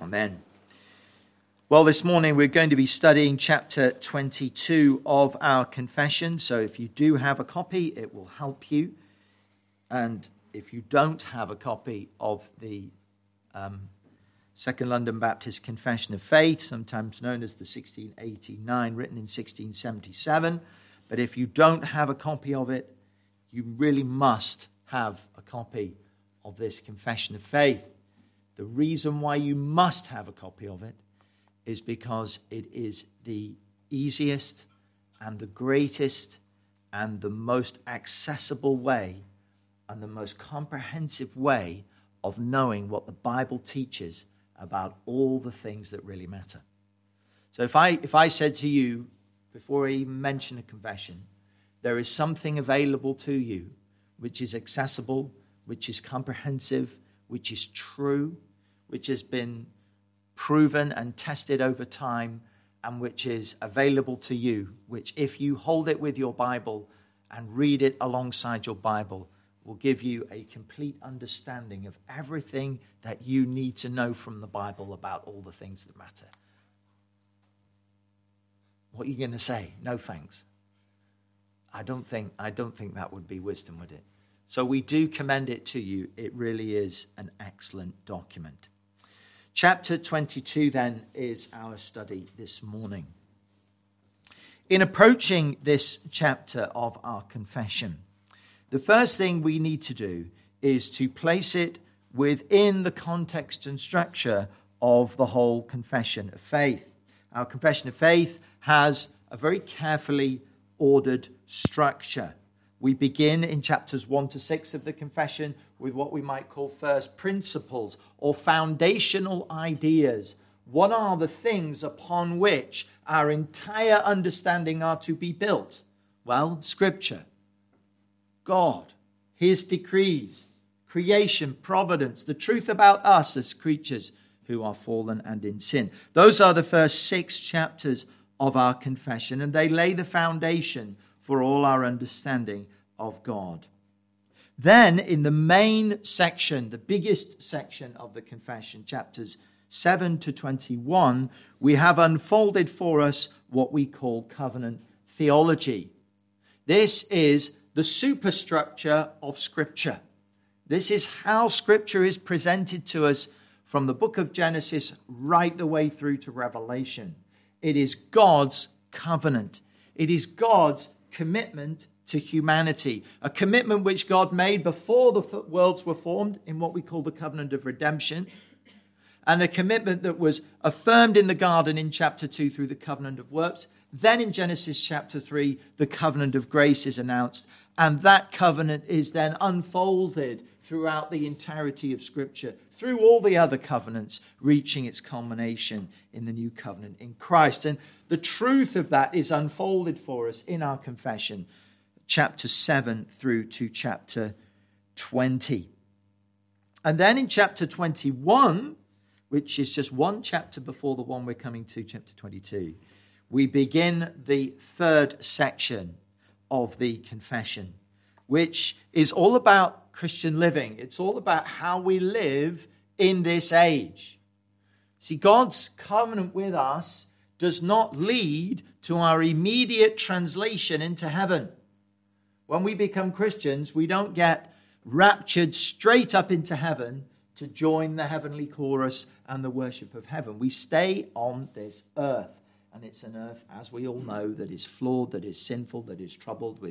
Amen. Well, this morning we're going to be studying chapter 22 of our confession. So if you do have a copy, it will help you. And if you don't have a copy of the Second London Baptist Confession of Faith, sometimes known as the 1689, written in 1677, but if you don't have a copy of it, you really must have a copy of this Confession of Faith. The reason why you must have a copy of it is because it is the easiest and the greatest and the most accessible way and the most comprehensive way of knowing what the Bible teaches about all the things that really matter. So if I said to you, before I even mention a confession, there is something available to you which is accessible, which is comprehensive, which is true, which has been proven and tested over time, and which is available to you, which if you hold it with your Bible and read it alongside your Bible, will give you a complete understanding of everything that you need to know from the Bible about all the things that matter. What are you going to say? No thanks. I don't think that would be wisdom, would it? So we do commend it to you. It really is an excellent document. Chapter 22 then is our study this morning. In approaching this chapter of our confession, the first thing we need to do is to place it within the context and structure of the whole confession of faith. Our confession of faith has a very carefully ordered structure. We begin in chapters 1 to 6 of the confession with what we might call first principles or foundational ideas. What are the things upon which our entire understanding are to be built? Well, Scripture, God, His decrees, creation, providence, the truth about us as creatures who are fallen and in sin. Those are the first 6 chapters of our confession, and they lay the foundation for all our understanding of God. Then in the main section, the biggest section of the confession, chapters 7 to 21, we have unfolded for us what we call covenant theology. This is the superstructure of Scripture. This is how Scripture is presented to us from the book of Genesis right the way through to Revelation. It is God's covenant. It is God's commitment to humanity, a commitment which God made before the worlds were formed in what we call the covenant of redemption, and a commitment that was affirmed in the garden in chapter 2 through the covenant of works. Then in Genesis chapter 3, the covenant of grace is announced, and that covenant is then unfolded throughout the entirety of Scripture, through all the other covenants, reaching its culmination in the new covenant in Christ. And the truth of that is unfolded for us in our confession, chapter 7 through to chapter 20. And then in chapter 21, which is just one chapter before the one we're coming to, chapter 22, we begin the third section of the confession, which is all about Christian living. It's all about how we live in this age. See, God's covenant with us does not lead to our immediate translation into heaven. When we become Christians, we don't get raptured straight up into heaven to join the heavenly chorus and the worship of heaven. We stay on this earth. And it's an earth, as we all know, that is flawed, that is sinful, that is troubled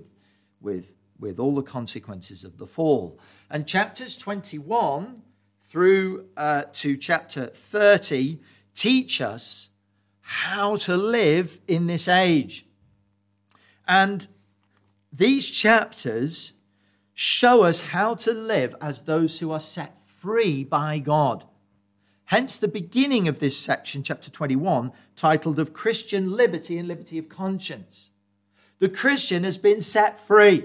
with all the consequences of the fall. And chapters 21 through to chapter 30 teach us how to live in this age. And these chapters show us how to live as those who are set free by God. Hence the beginning of this section, chapter 21, titled of Christian Liberty and Liberty of Conscience. The Christian has been set free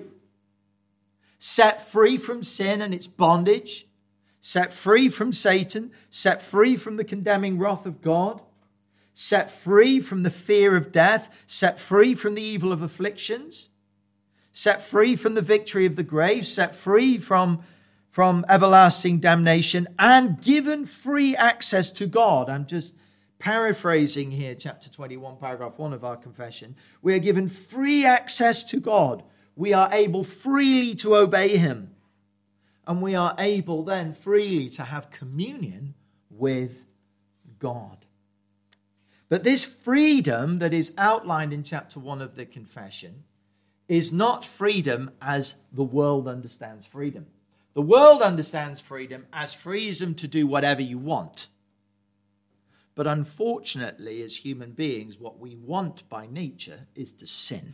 from sin and its bondage, set free from Satan, set free from the condemning wrath of God, set free from the fear of death, set free from the evil of afflictions, set free from the victory of the grave, set free from from everlasting damnation and given free access to God. I'm just paraphrasing here, chapter 21, paragraph 1 of our confession. We are given free access to God. We are able freely to obey him. And we are able then freely to have communion with God. But this freedom that is outlined in chapter 1 of the confession is not freedom as the world understands freedom. The world understands freedom as freedom to do whatever you want. But unfortunately, as human beings, what we want by nature is to sin.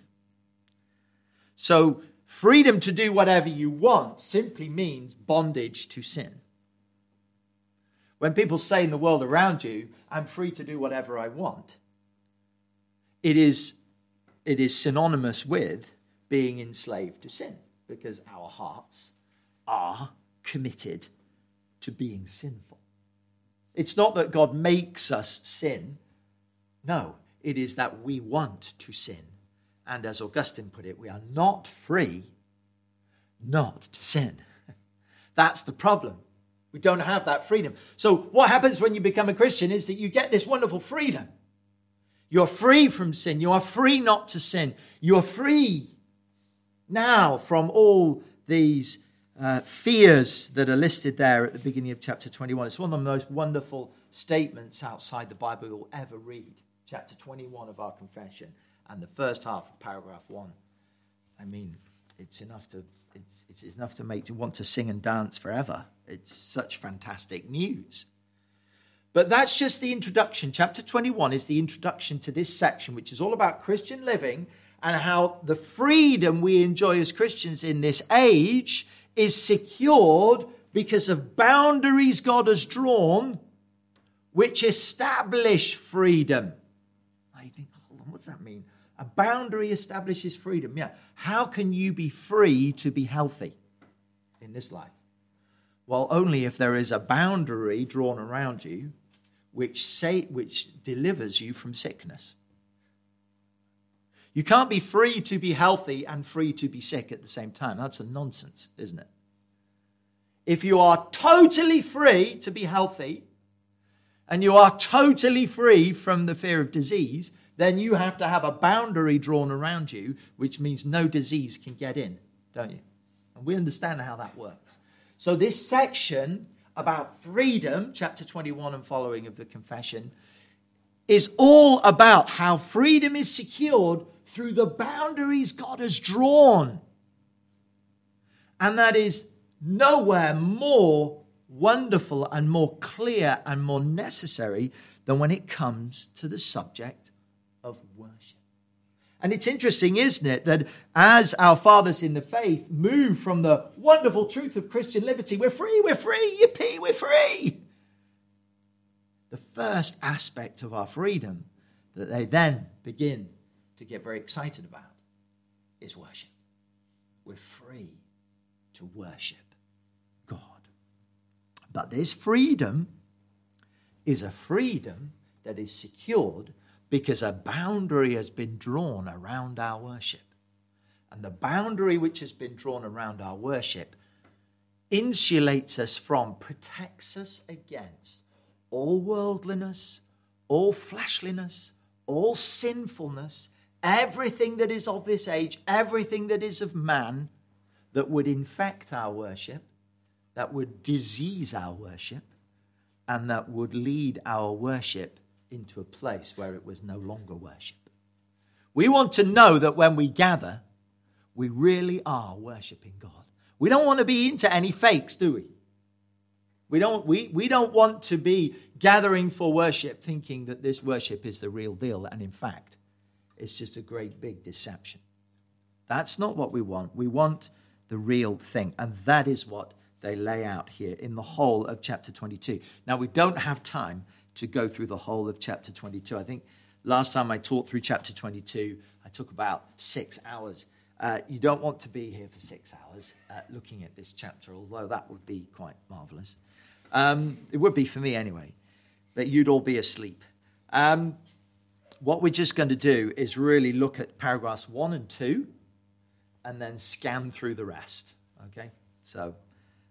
So freedom to do whatever you want simply means bondage to sin. When people say in the world around you, I'm free to do whatever I want, it is synonymous with being enslaved to sin, because our hearts are committed to being sinful. It's not that God makes us sin. No, it is that we want to sin. And as Augustine put it, we are not free not to sin. That's the problem. We don't have that freedom. So what happens when you become a Christian is that you get this wonderful freedom. You're free from sin. You are free not to sin. You are free now from all these fears that are listed there at the beginning of chapter 21. It's one of the most wonderful statements outside the Bible you'll ever read. Chapter 21 of our confession and the first half of paragraph 1. I mean, it's enough to make you want to sing and dance forever. It's such fantastic news. But that's just the introduction. Chapter 21 is the introduction to this section, which is all about Christian living and how the freedom we enjoy as Christians in this age is secured because of boundaries God has drawn which establish freedom. I think, hold on, what does that mean? A boundary establishes freedom. Yeah. How can you be free to be healthy in this life? Well, only if there is a boundary drawn around you which delivers you from sickness. You can't be free to be healthy and free to be sick at the same time. That's a nonsense, isn't it? If you are totally free to be healthy and you are totally free from the fear of disease, then you have to have a boundary drawn around you, which means no disease can get in, don't you? And we understand how that works. So this section about freedom, chapter 21 and following of the confession, is all about how freedom is secured through the boundaries God has drawn. And that is nowhere more wonderful and more clear and more necessary than when it comes to the subject of worship. And it's interesting, isn't it, that as our fathers in the faith move from the wonderful truth of Christian liberty, we're free, yippee, we're free. The first aspect of our freedom that they then begin to get very excited about is worship. We're free to worship God. But this freedom is a freedom that is secured because a boundary has been drawn around our worship. And the boundary which has been drawn around our worship insulates us from, protects us against all worldliness, all fleshliness, all sinfulness, everything that is of this age, everything that is of man that would infect our worship, that would disease our worship, and that would lead our worship into a place where it was no longer worship. We want to know that when we gather, we really are worshiping God. We don't want to be into any fakes, do we? We don't want to be gathering for worship thinking that this worship is the real deal, and in fact, it's just a great big deception. That's not what we want. We want the real thing, and that is what they lay out here in the whole of chapter 22. Now, we don't have time to go through the whole of chapter 22. I think last time I taught through chapter 22, I took about 6 hours. You don't want to be here for 6 hours looking at this chapter, although that would be quite marvelous. It would be for me anyway, but you'd all be asleep. What we're just going to do is really look at paragraphs 1 and 2 and then scan through the rest. Okay? So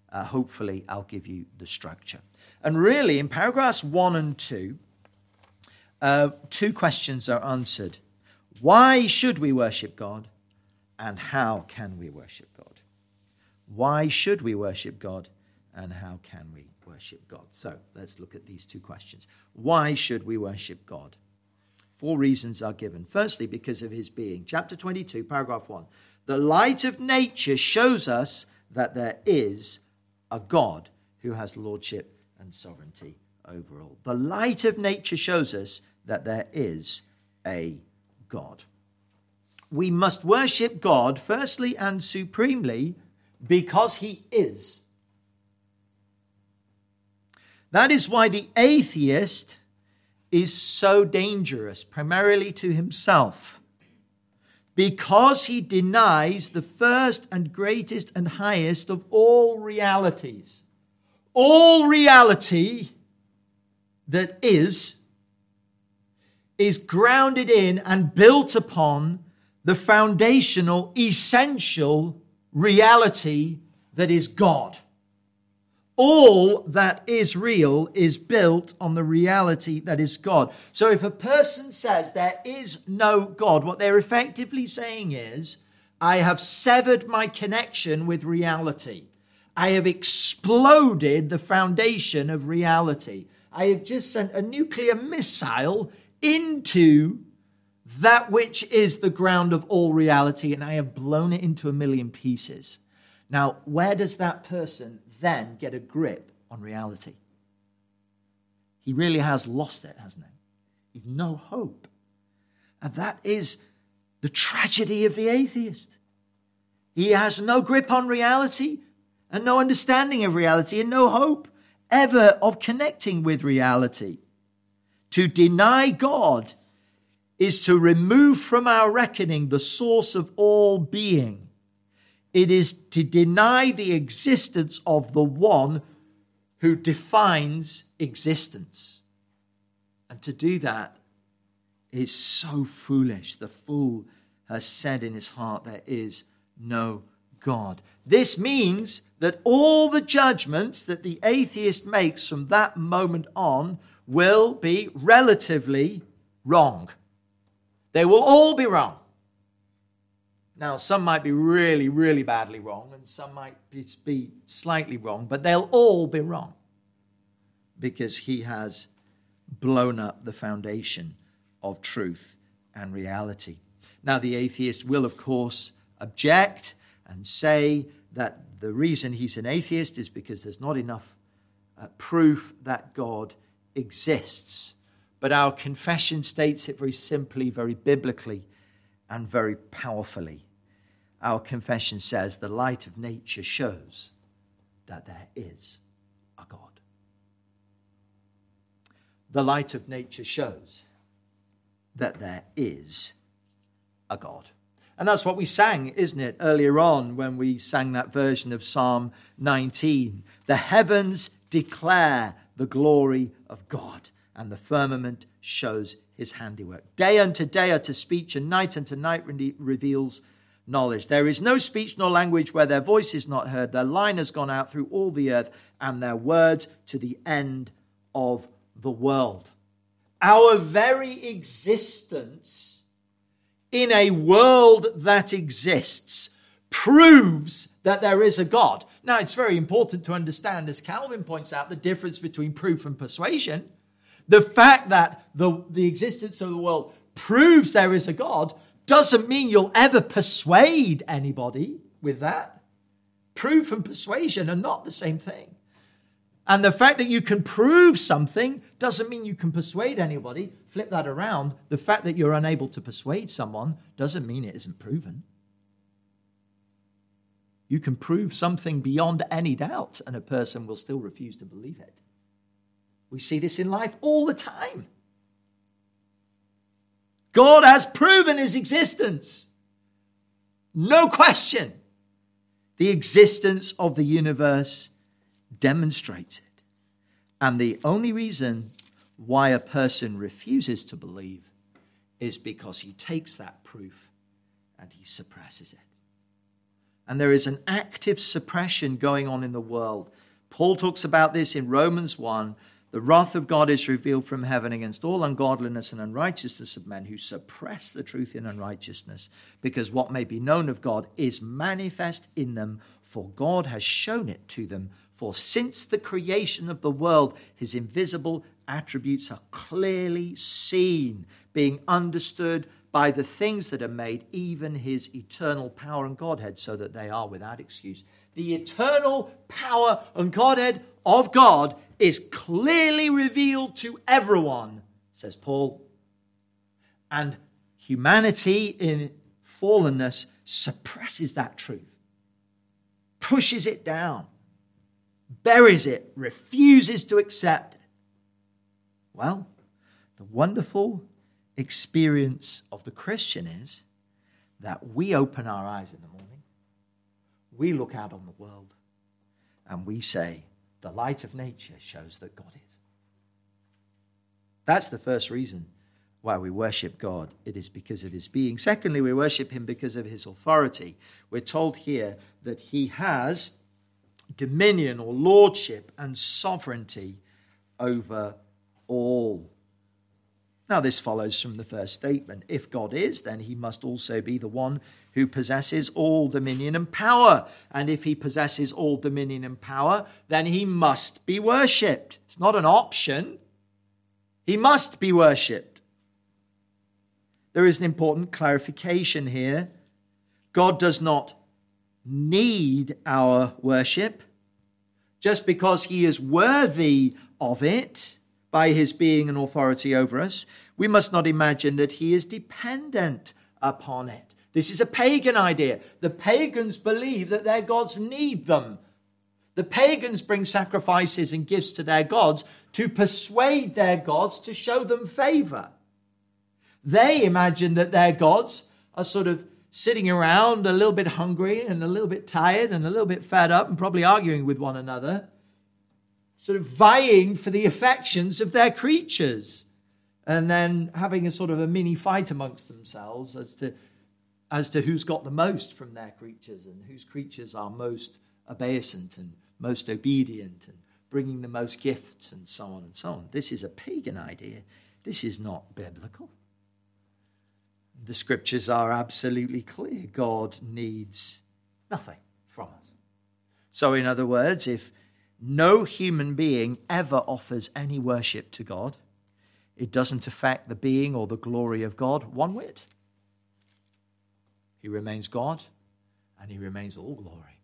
hopefully I'll give you the structure. And really, in paragraphs 1 and 2, two questions are answered. Why should we worship God? And how can we worship God? Why should we worship God? And how can we worship God? So let's look at these two questions. Why should we worship God? 4 reasons are given. Firstly, because of his being. Chapter 22, paragraph 1. The light of nature shows us that there is a God who has lordship and sovereignty over all. The light of nature shows us that there is a God. We must worship God firstly and supremely because he is. That is why the atheist is so dangerous, primarily to himself, because he denies the first and greatest and highest of all realities. All reality that is grounded in and built upon the foundational, essential reality that is God. All that is real is built on the reality that is God. So if a person says there is no God, what they're effectively saying is, I have severed my connection with reality. I have exploded the foundation of reality. I have just sent a nuclear missile into that which is the ground of all reality, and I have blown it into a million pieces. Now, where does that person then get a grip on reality? He really has lost it, hasn't he? He's no hope. And that is the tragedy of the atheist. He has no grip on reality and no understanding of reality and no hope ever of connecting with reality. To deny God is to remove from our reckoning the source of all being. It is to deny the existence of the one who defines existence. And to do that is so foolish. The fool has said in his heart, there is no God. This means that all the judgments that the atheist makes from that moment on will be relatively wrong. They will all be wrong. Now, some might be really, really badly wrong, and some might be slightly wrong, but they'll all be wrong because he has blown up the foundation of truth and reality. Now, the atheist will, of course, object and say that the reason he's an atheist is because there's not enough proof that God exists. But our confession states it very simply, very biblically, and very powerfully. Our confession says the light of nature shows that there is a God. The light of nature shows that there is a God. And that's what we sang, isn't it, earlier on when we sang that version of Psalm 19. The heavens declare the glory of God, and the firmament shows his handiwork. Day unto day utter speech, and night unto night reveals knowledge. There is no speech nor language where their voice is not heard. Their line has gone out through all the earth, and their words to the end of the world. Our very existence in a world that exists proves that there is a God. Now, it's very important to understand, as Calvin points out, the difference between proof and persuasion. The fact that the existence of the world proves there is a God doesn't mean you'll ever persuade anybody with that. Proof and persuasion are not the same thing. And the fact that you can prove something doesn't mean you can persuade anybody. Flip that around. The fact that you're unable to persuade someone doesn't mean it isn't proven. You can prove something beyond any doubt, and a person will still refuse to believe it. We see this in life all the time. God has proven his existence. No question. The existence of the universe demonstrates it. And the only reason why a person refuses to believe is because he takes that proof and he suppresses it. And there is an active suppression going on in the world. Paul talks about this in Romans 1. The wrath of God is revealed from heaven against all ungodliness and unrighteousness of men who suppress the truth in unrighteousness, because what may be known of God is manifest in them, for God has shown it to them. For since the creation of the world, his invisible attributes are clearly seen, being understood by the things that are made, even his eternal power and Godhead, so that they are without excuse. The eternal power and Godhead of God is clearly revealed to everyone, says Paul. And humanity in fallenness suppresses that truth, pushes it down, buries it, refuses to accept it. Well, the wonderful experience of the Christian is that we open our eyes in the morning, we look out on the world, and we say, the light of nature shows that God is. That's the first reason why we worship God. It is because of his being. Secondly, we worship him because of his authority. We're told here that he has dominion or lordship and sovereignty over all. Now, this follows from the first statement. If God is, then he must also be the one who possesses all dominion and power. And if he possesses all dominion and power, then he must be worshipped. It's not an option. He must be worshipped. There is an important clarification here. God does not need our worship just because he is worthy of it by his being and authority over us. We must not imagine that he is dependent upon it. This is a pagan idea. The pagans believe that their gods need them. The pagans bring sacrifices and gifts to their gods to persuade their gods to show them favor. They imagine that their gods are sort of sitting around a little bit hungry and a little bit tired and a little bit fed up and probably arguing with one another, sort of vying for the affections of their creatures, and then having a sort of a mini fight amongst themselves as to who's got the most from their creatures and whose creatures are most obeisant and most obedient and bringing the most gifts and so on and so on. This is a pagan idea. This is not biblical. The scriptures are absolutely clear. God needs nothing from us. So in other words, if no human being ever offers any worship to God, it doesn't affect the being or the glory of God one whit. He remains God, and he remains all glory.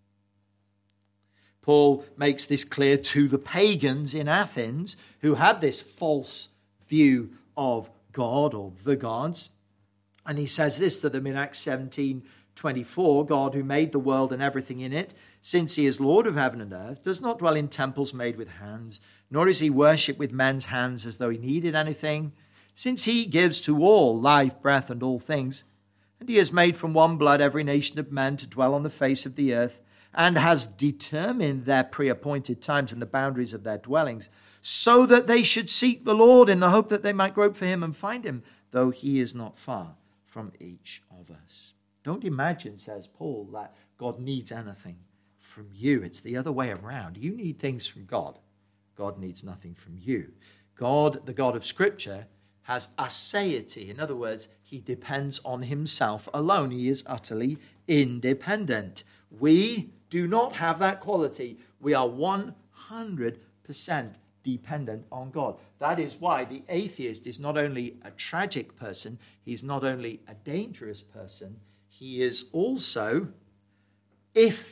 Paul makes this clear to the pagans in Athens who had this false view of God or the gods. And he says this to them in Acts 17:24, God who made the world and everything in it, since he is Lord of heaven and earth, does not dwell in temples made with hands, nor is he worshipped with men's hands as though he needed anything, since he gives to all life, breath, and all things. And he has made from one blood every nation of men to dwell on the face of the earth, and has determined their pre-appointed times and the boundaries of their dwellings, so that they should seek the Lord in the hope that they might grope for him and find him, though he is not far from each of us. Don't imagine, says Paul, that God needs anything from you. It's the other way around. You need things from God. God needs nothing from you. God, the God of Scripture, has aseity. In other words, he depends on himself alone. He is utterly independent. We do not have that quality. We are 100% dependent on God. That is why the atheist is not only a tragic person, he's not only a dangerous person, he is also, if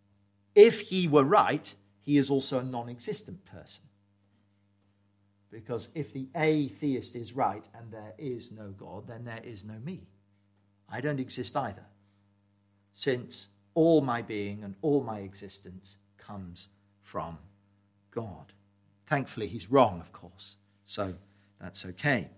he were right, he is also a non-existent person. Because if the atheist is right and there is no God, then there is no me. I don't exist either, since all my being and all my existence comes from God. Thankfully, he's wrong, of course, so that's okay.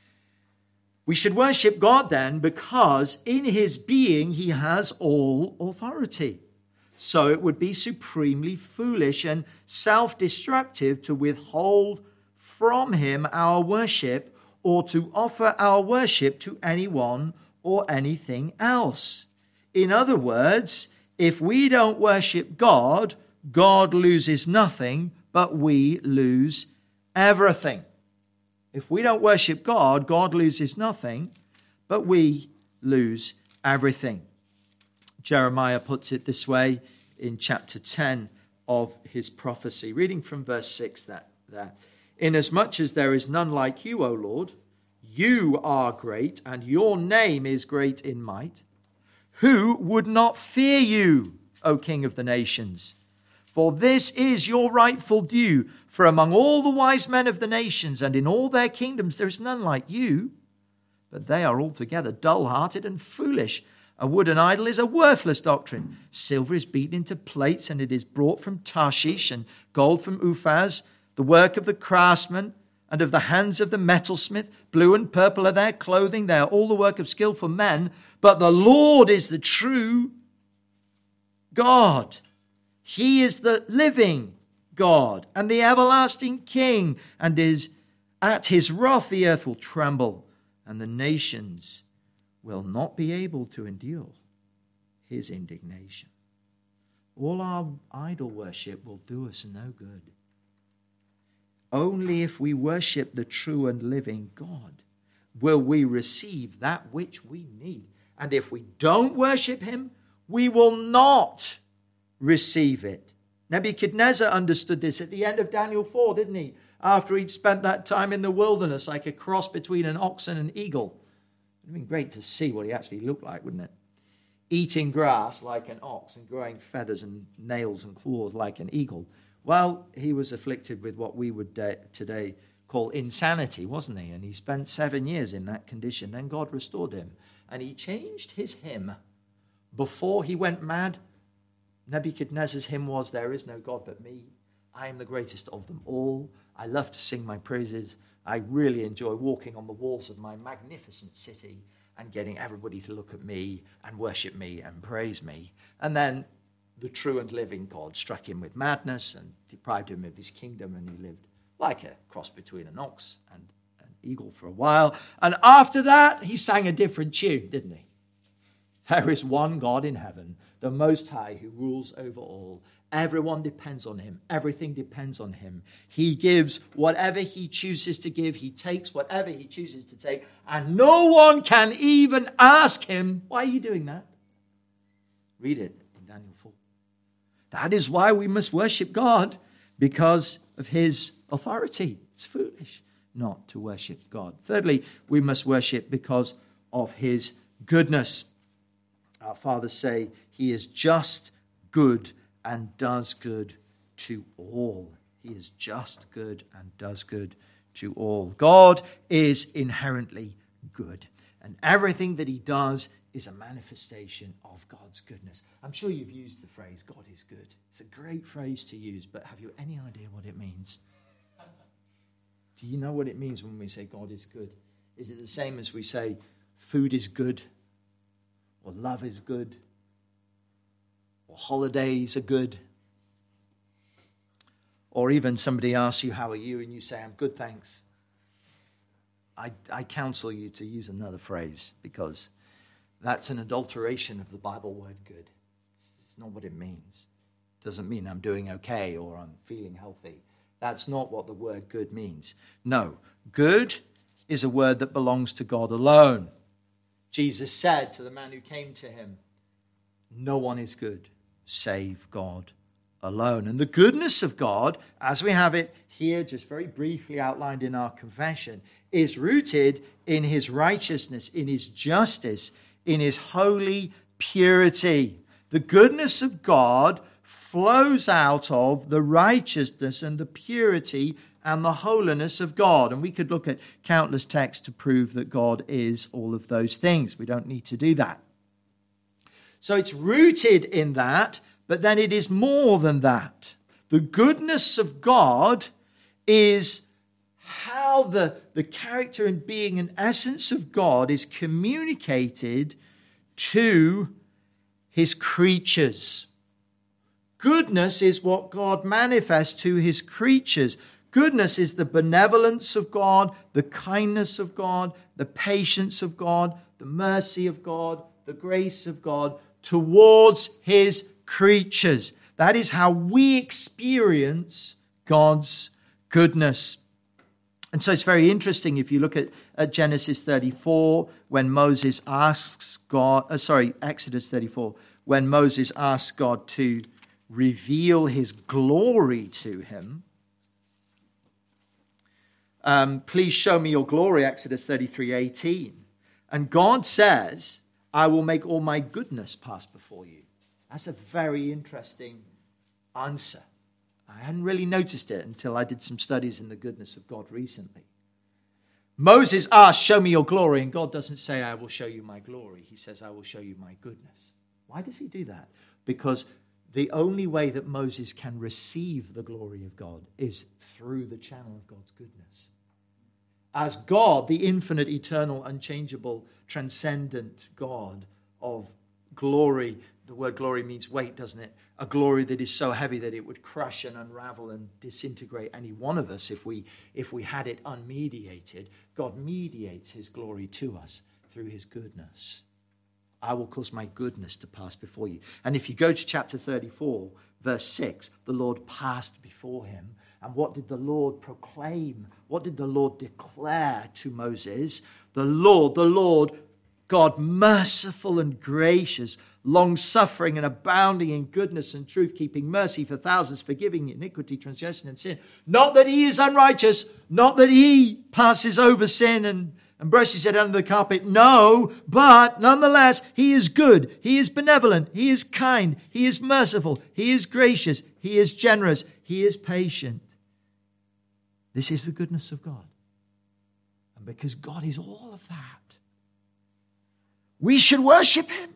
We should worship God then because in his being he has all authority. So it would be supremely foolish and self-destructive to withhold from him our worship or to offer our worship to anyone or anything else. In other words, If we don't worship God, God loses nothing, but we lose everything. If we don't worship God, God loses nothing, but we lose everything. Jeremiah puts it this way in chapter 10 of his prophecy, reading from verse 6 there. Inasmuch as there is none like you, O Lord, you are great, and your name is great in might. Who would not fear you, O King of the nations? For this is your rightful due. For among all the wise men of the nations and in all their kingdoms there is none like you. But they are altogether dull-hearted and foolish. A wooden idol is a worthless doctrine. Silver is beaten into plates, and it is brought from Tarshish, and gold from Uphaz, the work of the craftsman, and of the hands of the metalsmith. Blue and purple are their clothing. They are all the work of skillful men. But the Lord is the true God. He is the living God and the everlasting King. And at his wrath the earth will tremble, and the nations will not be able to endure his indignation. All our idol worship will do us no good. Only if we worship the true and living God will we receive that which we need. And if we don't worship him, we will not receive it. Nebuchadnezzar understood this at the end of Daniel 4, didn't he? After he'd spent that time in the wilderness like a cross between an ox and an eagle. It would have been great to see what he actually looked like, wouldn't it? Eating grass like an ox and growing feathers and nails and claws like an eagle. Well, he was afflicted with what we would today call insanity, wasn't he? And he spent 7 years in that condition. Then God restored him. And he changed his hymn. Before he went mad, Nebuchadnezzar's hymn was, "There is no God but me. I am the greatest of them all. I love to sing my praises. I really enjoy walking on the walls of my magnificent city and getting everybody to look at me and worship me and praise me." And then the true and living God struck him with madness and deprived him of his kingdom, and he lived like a cross between an ox and an eagle for a while. And after that, he sang a different tune, didn't he? There is one God in heaven, the Most High, who rules over all. Everyone depends on him. Everything depends on him. He gives whatever he chooses to give. He takes whatever he chooses to take. And no one can even ask him, "Why are you doing that?" Read it in Daniel 4. That is why we must worship God, because of his authority. It's foolish not to worship God. Thirdly, we must worship because of his goodness. Our fathers say he is just, good, and does good to all. He is just, good, and does good to all. God is inherently good, and everything that he does is a manifestation of God's goodness. I'm sure you've used the phrase, God is good. It's a great phrase to use, but have you any idea what it means? Do you know what it means when we say God is good? Is it the same as we say food is good, or love is good, or holidays are good? Or even somebody asks you, "How are you?" and you say, "I'm good, thanks." I counsel you to use another phrase, because that's an adulteration of the Bible word good. It's not what it means. It doesn't mean I'm doing okay or I'm feeling healthy. That's not what the word good means. No, good is a word that belongs to God alone. Jesus said to the man who came to him, "No one is good save God alone." And the goodness of God, as we have it here just very briefly outlined in our confession, is rooted in his righteousness, in his justice, in his holy purity. The goodness of God flows out of the righteousness and the purity and the holiness of God. And we could look at countless texts to prove that God is all of those things. We don't need to do that. So it's rooted in that, but then it is more than that. The goodness of God is how the character and being and essence of God is communicated to his creatures. Goodness is what God manifests to his creatures. Goodness is the benevolence of God, the kindness of God, the patience of God, the mercy of God, the grace of God towards his creatures. That is how we experience God's goodness. And so it's very interesting if you look at Genesis 34, when Moses asks Exodus 34, when Moses asks God to reveal his glory to him. Please show me your glory, Exodus 33:18. And God says, I will make all my goodness pass before you. That's a very interesting answer. I hadn't really noticed it until I did some studies in the goodness of God recently. Moses asks, show me your glory, and God doesn't say, I will show you my glory. He says, I will show you my goodness. Why does he do that? Because the only way that Moses can receive the glory of God is through the channel of God's goodness. As God, the infinite, eternal, unchangeable, transcendent God of glory. The word glory means weight, doesn't it? A glory that is so heavy that it would crush and unravel and disintegrate any one of us if we had it unmediated. God mediates his glory to us through his goodness. I will cause my goodness to pass before you. And if you go to chapter 34, verse 6, the Lord passed before him. And what did the Lord proclaim? What did the Lord declare to Moses? The Lord, God, merciful and gracious, long-suffering and abounding in goodness and truth, keeping mercy for thousands, forgiving iniquity, transgression, and sin. Not that he is unrighteous, not that he passes over sin and brushes it under the carpet. No, but nonetheless, he is good, he is benevolent, he is kind, he is merciful, he is gracious, he is generous, he is patient. This is the goodness of God. And because God is all of that, we should worship him.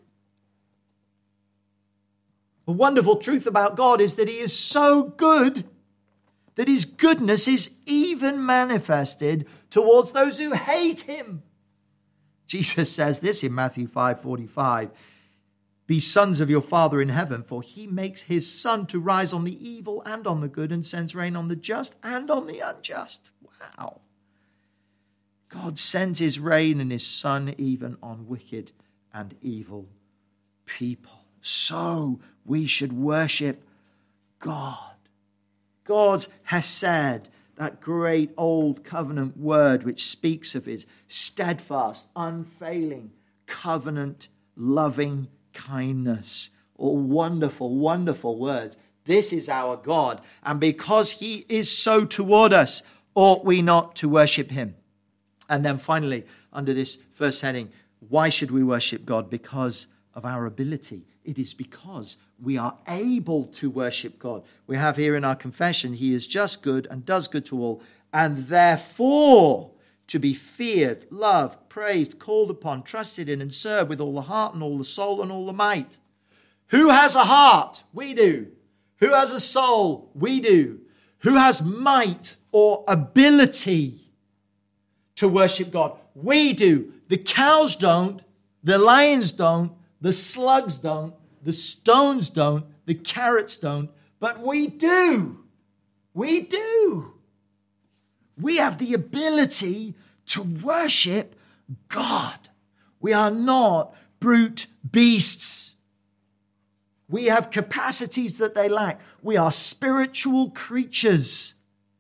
The wonderful truth about God is that he is so good that his goodness is even manifested towards those who hate him. Jesus says this in Matthew 5:45. Be sons of your Father in heaven, for he makes his sun to rise on the evil and on the good and sends rain on the just and on the unjust. Wow. God sends his rain and his sun even on wicked and evil people. So we should worship God. God's hesed, that great old covenant word which speaks of his steadfast, unfailing, covenant, loving kindness. All wonderful, wonderful words. This is our God. And because he is so toward us, ought we not to worship him? And then finally, under this first heading, why should we worship God? Because of our ability. It is because we are able to worship God. We have here in our confession, he is just good and does good to all, and therefore to be feared, loved, praised, called upon, trusted in, and served with all the heart and all the soul and all the might. Who has a heart? We do. Who has a soul? We do. Who has might or ability to worship God? We do. The cows don't, the lions don't, the slugs don't, the stones don't, the carrots don't, but we do. We do. We have the ability to worship God. We are not brute beasts. We have capacities that they lack. We are spiritual creatures.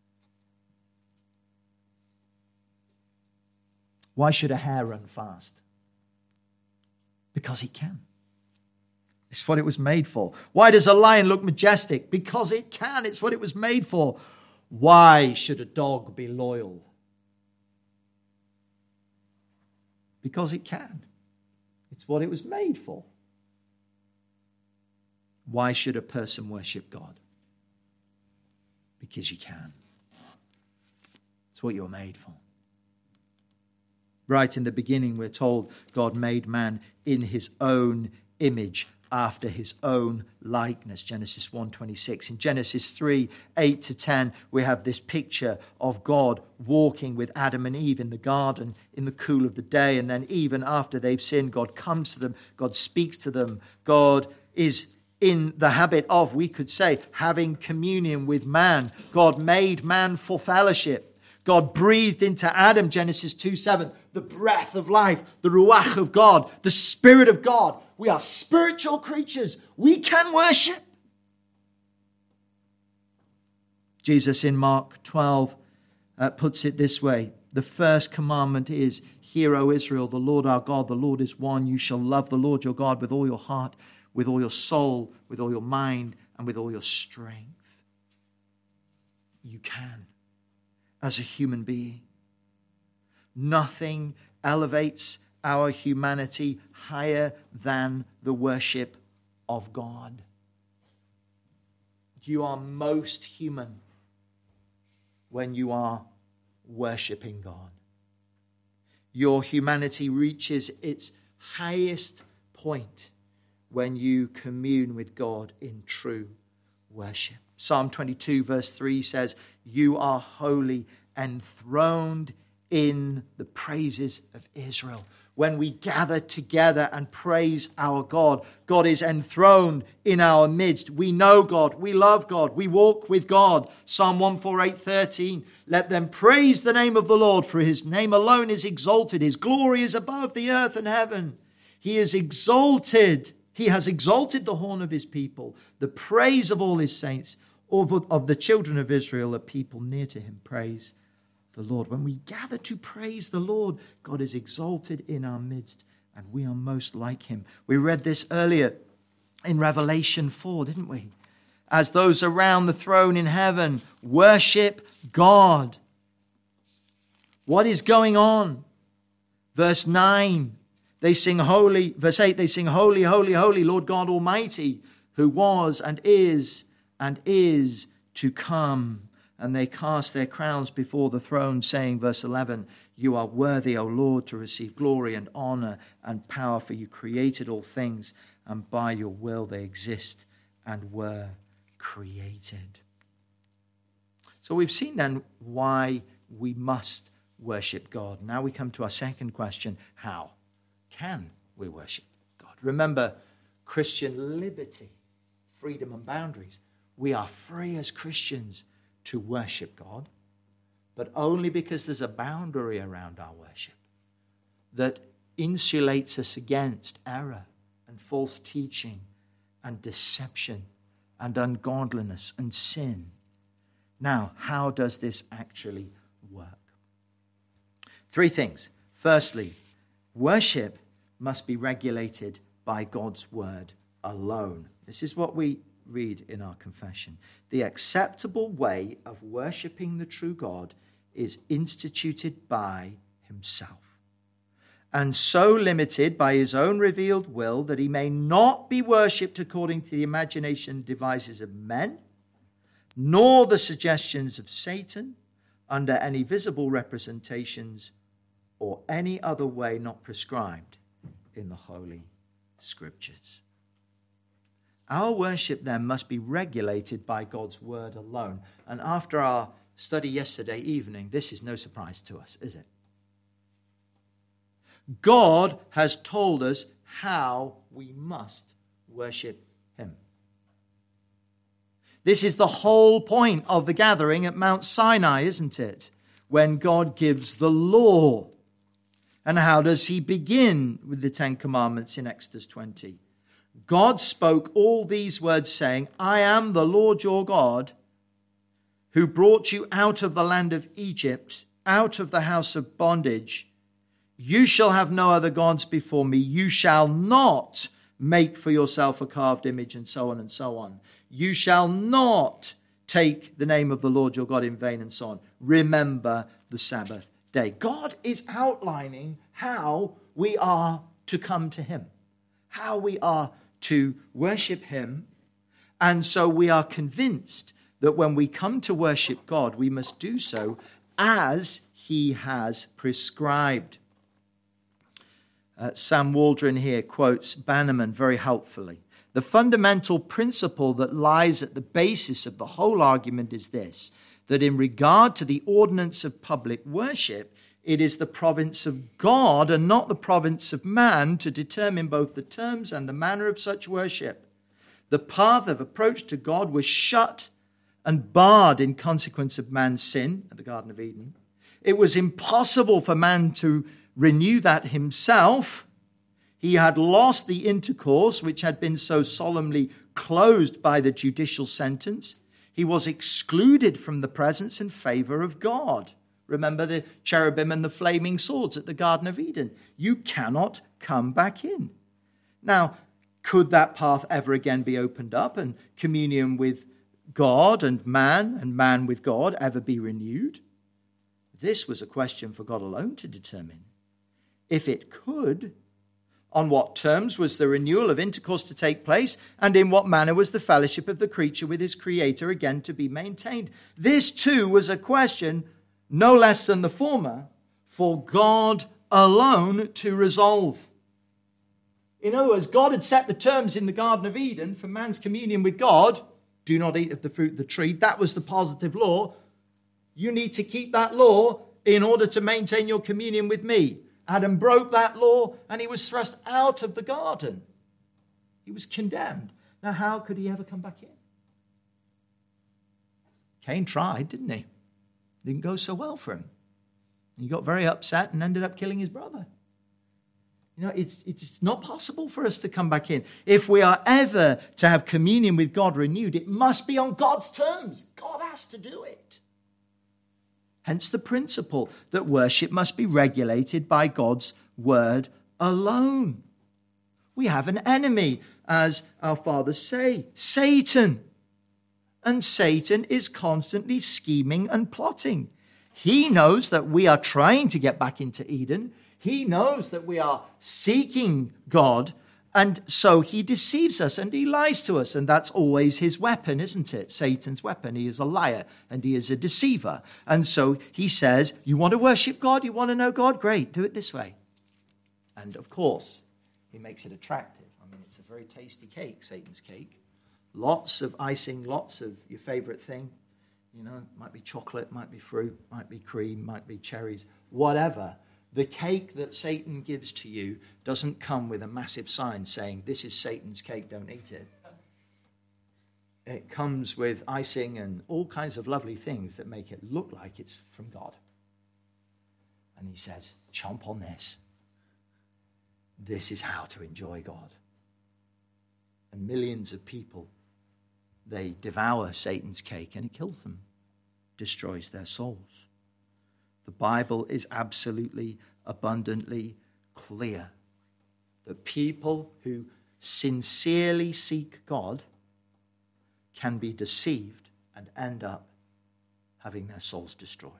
Why should a hare run fast? Because it can. It's what it was made for. Why does a lion look majestic? Because it can. It's what it was made for. Why should a dog be loyal? Because it can. It's what it was made for. Why should a person worship God? Because you can. It's what you're made for. Right in the beginning, we're told God made man in his own image, after his own likeness. Genesis 1:26. In Genesis 3:8-10, we have this picture of God walking with Adam and Eve in the garden in the cool of the day. And then even after they've sinned, God comes to them. God speaks to them. God is in the habit of, we could say, having communion with man. God made man for fellowship. God breathed into Adam, Genesis 2:7, the breath of life, the ruach of God, the Spirit of God. We are spiritual creatures. We can worship. Jesus in Mark 12 puts it this way. The first commandment is, Hear, O Israel, the Lord our God, the Lord is one. You shall love the Lord your God with all your heart, with all your soul, with all your mind, and with all your strength. You can, as a human being. Nothing elevates our humanity higher than the worship of God. You are most human when you are worshiping God. Your humanity reaches its highest point when you commune with God in true worship. Psalm 22 verse 3 says, You are holy, enthroned in the praises of Israel. When we gather together and praise our God, God is enthroned in our midst. We know God, we love God, we walk with God. Psalm 148:13, Let them praise the name of the Lord, for his name alone is exalted. His glory is above the earth and heaven. He is exalted. He has exalted the horn of his people, the praise of all his saints, of the children of Israel, a people near to him. Praise the Lord. When we gather to praise the Lord, God is exalted in our midst, and we are most like him. We read this earlier in Revelation 4, didn't we? As those around the throne in heaven worship God. What is going on? Verse 9, they sing holy. Verse 8, they sing holy, holy, holy, Lord God Almighty, who was and is to come. And they cast their crowns before the throne, saying, verse 11, You are worthy, O Lord, to receive glory and honor and power, for you created all things, and by your will they exist and were created. So we've seen then why we must worship God. Now we come to our second question. How can we worship God? Remember, Christian liberty, freedom and boundaries. We are free as Christians to worship God, but only because there's a boundary around our worship that insulates us against error and false teaching and deception and ungodliness and sin. Now, how does this actually work? Three things. Firstly, worship must be regulated by God's word alone. This is what we read in our confession. The acceptable way of worshipping the true God is instituted by himself, and so limited by his own revealed will that he may not be worshipped according to the imagination and devices of men, nor the suggestions of Satan under any visible representations or any other way not prescribed in the Holy Scriptures. Our worship then must be regulated by God's word alone. And after our study yesterday evening, this is no surprise to us, is it? God has told us how we must worship him. This is the whole point of the gathering at Mount Sinai, isn't it? When God gives the law. And how does he begin with the Ten Commandments in Exodus 20? God spoke all these words, saying, I am the Lord your God, who brought you out of the land of Egypt, out of the house of bondage. You shall have no other gods before me. You shall not make for yourself a carved image, and so on and so on. You shall not take the name of the Lord your God in vain, and so on. Remember the Sabbath day. God is outlining how we are to come to him, how we are to worship him. And so we are convinced that when we come to worship God, we must do so as he has prescribed. Sam Waldron here quotes Bannerman very helpfully. The fundamental principle that lies at the basis of the whole argument is this, that in regard to the ordinance of public worship, it is the province of God and not the province of man to determine both the terms and the manner of such worship. The path of approach to God was shut and barred in consequence of man's sin at the Garden of Eden. It was impossible for man to renew that himself. He had lost the intercourse which had been so solemnly closed by the judicial sentence. He was excluded from the presence and favor of God. Remember the cherubim and the flaming swords at the Garden of Eden. You cannot come back in. Now, could that path ever again be opened up and communion with God and man with God ever be renewed? This was a question for God alone to determine. If it could, on what terms was the renewal of intercourse to take place, and in what manner was the fellowship of the creature with his creator again to be maintained? This too was a question, no less than the former, for God alone to resolve. In other words, God had set the terms in the Garden of Eden for man's communion with God. Do not eat of the fruit of the tree. That was the positive law. You need to keep that law in order to maintain your communion with me. Adam broke that law and he was thrust out of the garden. He was condemned. Now, how could he ever come back in? Cain tried, didn't he? Didn't go so well for him. He got very upset and ended up killing his brother. You know, it's not possible for us to come back in. If we are ever to have communion with God renewed, it must be on God's terms. God has to do it. Hence the principle that worship must be regulated by God's word alone. We have an enemy, as our fathers say, Satan. And Satan is constantly scheming and plotting. He knows that we are trying to get back into Eden. He knows that we are seeking God, and so he deceives us and he lies to us, and that's always his weapon, isn't it? Satan's weapon. He is a liar and he is a deceiver. And so he says, you want to worship God? You want to know God? Great, do it this way. And of course, he makes it attractive. I mean, it's a very tasty cake, Satan's cake. Lots of icing, lots of your favorite thing. You know, it might be chocolate, might be fruit, might be cream, might be cherries, whatever. The cake that Satan gives to you doesn't come with a massive sign saying, this is Satan's cake, don't eat it. It comes with icing and all kinds of lovely things that make it look like it's from God. And he says, chomp on this. This is how to enjoy God. And millions of people, they devour Satan's cake and it kills them, destroys their souls. The Bible is absolutely, abundantly clear that people who sincerely seek God can be deceived and end up having their souls destroyed.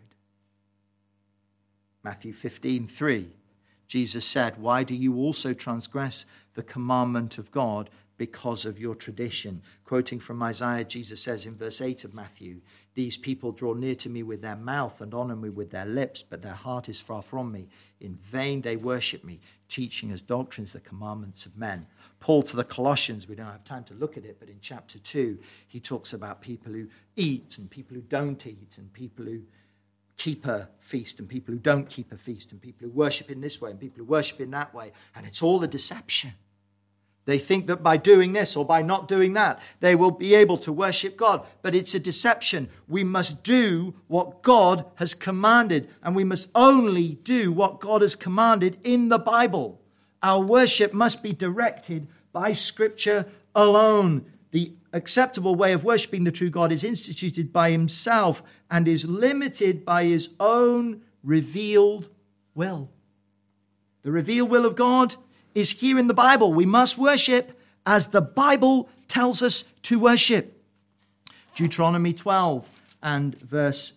Matthew 15:3, Jesus said, why do you also transgress the commandment of God because of your tradition? Quoting from Isaiah, Jesus says in verse 8 of Matthew, these people draw near to me with their mouth and honor me with their lips, but their heart is far from me. In vain they worship me, teaching as doctrines the commandments of men. Paul to the Colossians, we don't have time to look at it, but in chapter 2, he talks about people who eat and people who don't eat, and people who keep a feast and people who don't keep a feast, and people who worship in this way and people who worship in that way. And it's all a deception. They think that by doing this or by not doing that, they will be able to worship God. But it's a deception. We must do what God has commanded, and we must only do what God has commanded in the Bible. Our worship must be directed by Scripture alone. The acceptable way of worshiping the true God is instituted by himself and is limited by his own revealed will. The revealed will of God is here in the Bible. We must worship as the Bible tells us to worship. Deuteronomy 12 and verse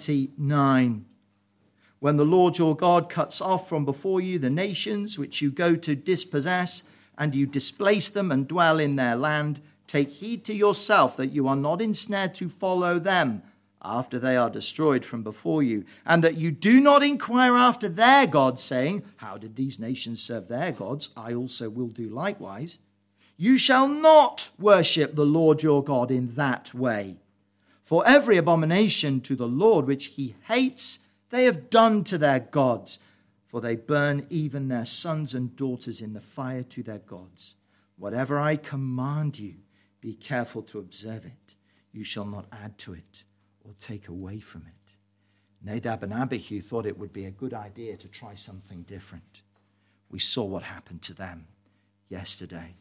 29. When the Lord your God cuts off from before you the nations which you go to dispossess, and you displace them and dwell in their land, take heed to yourself that you are not ensnared to follow them after they are destroyed from before you, and that you do not inquire after their gods, saying, how did these nations serve their gods? I also will do likewise. You shall not worship the Lord your God in that way. For every abomination to the Lord which he hates, they have done to their gods, for they burn even their sons and daughters in the fire to their gods. Whatever I command you, be careful to observe it. You shall not add to it or take away from it. Nadab and Abihu thought it would be a good idea to try something different. We saw what happened to them yesterday.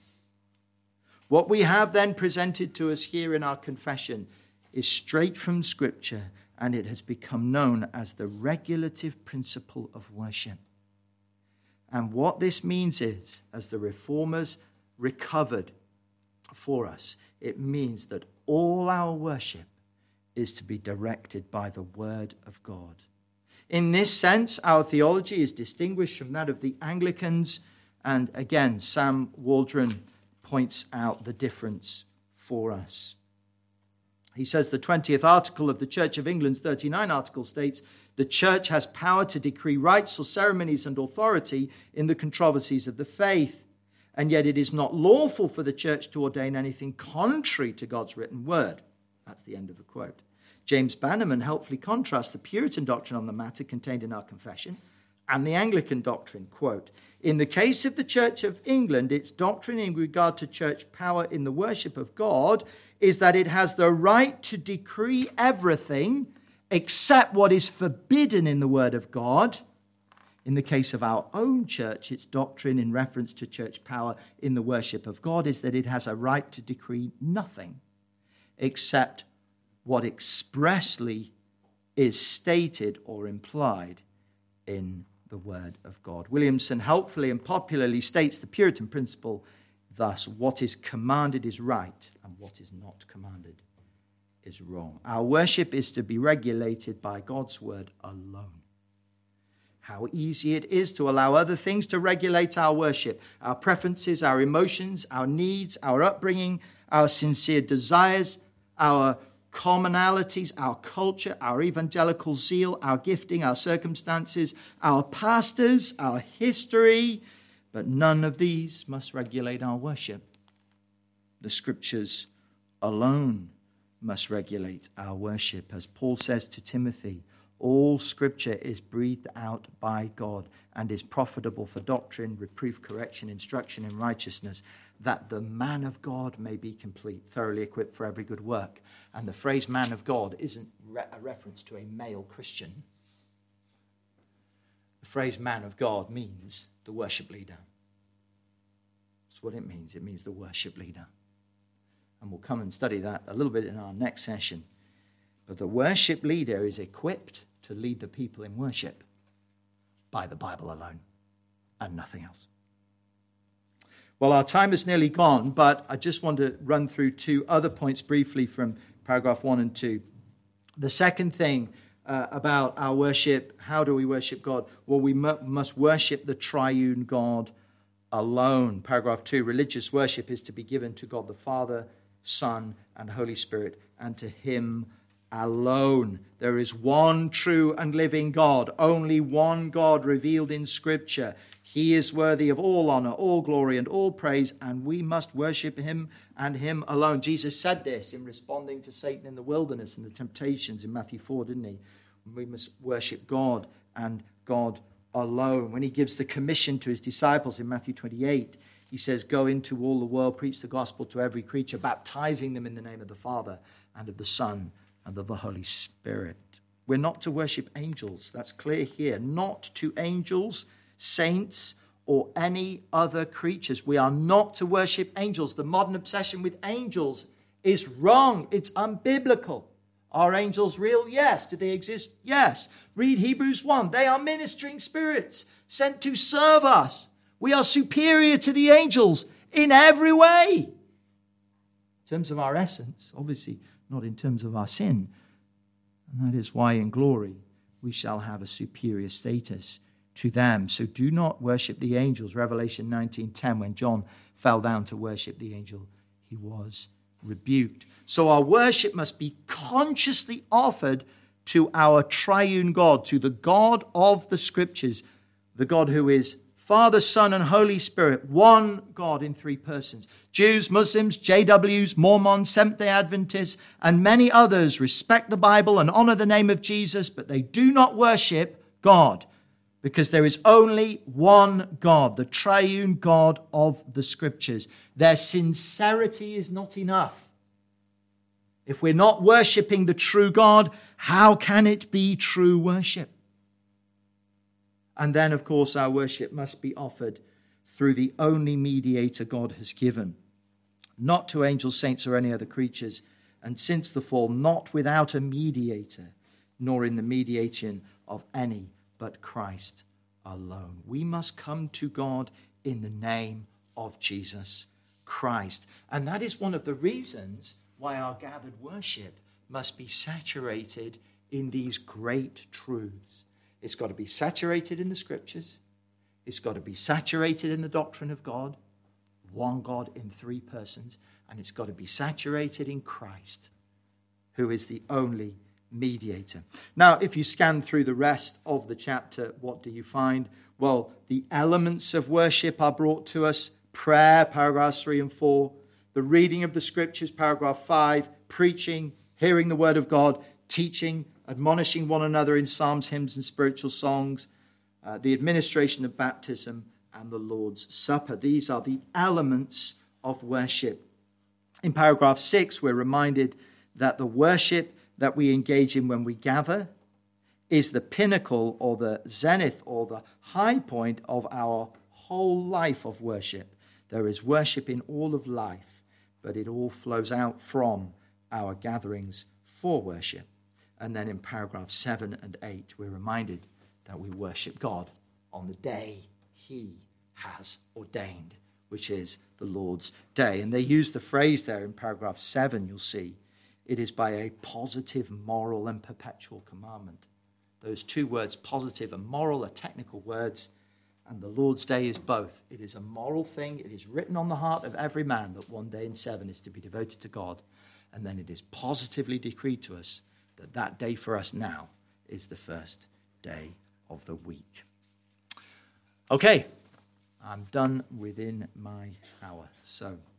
What we have then presented to us here in our confession is straight from Scripture, and it has become known as the regulative principle of worship. And what this means is, as the Reformers recovered for us, it means that all our worship is to be directed by the Word of God. In this sense, our theology is distinguished from that of the Anglicans, and again, Sam Waldron points out the difference for us. He says the 20th article of the Church of England's 39 article states, the Church has power to decree rites or ceremonies and authority in the controversies of the faith, and yet it is not lawful for the Church to ordain anything contrary to God's written word. That's the end of the quote. James Bannerman helpfully contrasts the Puritan doctrine on the matter contained in our confession and the Anglican doctrine. Quote, in the case of the Church of England, its doctrine in regard to church power in the worship of God is that it has the right to decree everything except what is forbidden in the Word of God. In the case of our own church, its doctrine in reference to church power in the worship of God is that it has a right to decree nothing except what expressly is stated or implied in the Word of God. Williamson helpfully and popularly states the Puritan principle thus: what is commanded is right, and what is not commanded is wrong. Our worship is to be regulated by God's Word alone. How easy it is to allow other things to regulate our worship: our preferences, our emotions, our needs, our upbringing, our sincere desires, our commonalities, our culture, our evangelical zeal, our gifting, our circumstances, our pastors, our history. But none of these must regulate our worship. The Scriptures alone must regulate our worship. As Paul says to Timothy, all Scripture is breathed out by God and is profitable for doctrine, reproof, correction, instruction in righteousness, that the man of God may be complete, thoroughly equipped for every good work. And the phrase man of God isn't a reference to a male Christian. The phrase man of God means the worship leader. That's what it means. It means the worship leader. And we'll come and study that a little bit in our next session. But the worship leader is equipped to lead the people in worship by the Bible alone and nothing else. Well, our time is nearly gone, but I just want to run through two other points briefly from paragraph 1 and 2. The second thing about our worship, how do we worship God? Well, we must worship the triune God alone. Paragraph 2, religious worship is to be given to God the Father, Son, and Holy Spirit, and to Him alone. There is one true and living God, only one God revealed in Scripture. He is worthy of all honor, all glory, and all praise, and we must worship Him and Him alone. Jesus said this in responding to Satan in the wilderness and the temptations in Matthew 4, didn't He? We must worship God and God alone. When He gives the commission to His disciples in Matthew 28, He says, go into all the world, preach the gospel to every creature, baptizing them in the name of the Father and of the Son and of the Holy Spirit. We're not to worship angels. That's clear here. Not to angels, saints, or any other creatures. We are not to worship angels. The modern obsession with angels is wrong. It's unbiblical. Are angels real? Yes. Do they exist? Yes. Read Hebrews 1. They are ministering spirits sent to serve us. We are superior to the angels in every way. In terms of our essence, obviously not in terms of our sin. And that is why in glory we shall have a superior status to them. So do not worship the angels. Revelation 19:10, when John fell down to worship the angel, he was rebuked. So our worship must be consciously offered to our triune God, to the God of the Scriptures, the God who is Father, Son, and Holy Spirit, one God in three persons. Jews, Muslims, JWs, Mormons, Seventh-day Adventists, and many others respect the Bible and honor the name of Jesus, but they do not worship God, because there is only one God, the triune God of the Scriptures. Their sincerity is not enough. If we're not worshipping the true God, how can it be true worship? And then, of course, our worship must be offered through the only mediator God has given, not to angels, saints, or any other creatures, and since the fall, not without a mediator, nor in the mediation of any but Christ alone. We must come to God in the name of Jesus Christ. And that is one of the reasons why our gathered worship must be saturated in these great truths. It's got to be saturated in the scriptures. It's got to be saturated in the doctrine of God, one God in three persons, and it's got to be saturated in Christ, who is the only mediator. Now, if you scan through the rest of the chapter, what do you find? Well, the elements of worship are brought to us. Prayer, paragraphs 3 and 4. The reading of the scriptures, paragraph 5. Preaching, hearing the word of God. Teaching, admonishing one another in psalms, hymns, and spiritual songs. The administration of baptism and the Lord's Supper. These are the elements of worship. In paragraph 6, we're reminded that the worship that we engage in when we gather is the pinnacle or the zenith or the high point of our whole life of worship. There is worship in all of life, but it all flows out from our gatherings for worship. And then in paragraphs 7 and 8, we're reminded that we worship God on the day he has ordained, which is the Lord's day. And they use the phrase there in paragraph 7, you'll see. It is by a positive, moral, and perpetual commandment. Those two words, positive and moral, are technical words, and the Lord's day is both. It is a moral thing. It is written on the heart of every man that one day in 7 is to be devoted to God. And then it is positively decreed to us that that day for us now is the first day of the week. Okay, I'm done within my hour. So